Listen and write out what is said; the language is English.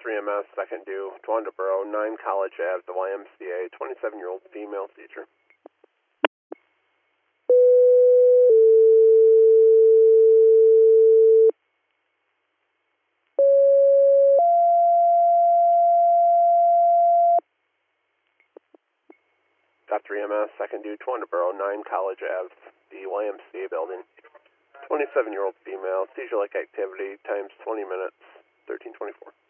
3MS, second due, Towanda 9 College Ave, the YMCA, 27-year-old female teacher. Got 3MS, second due, Towanda 9 College Ave, the YMCA building. 27-year-old female, seizure-like activity, times 20 minutes, 1324.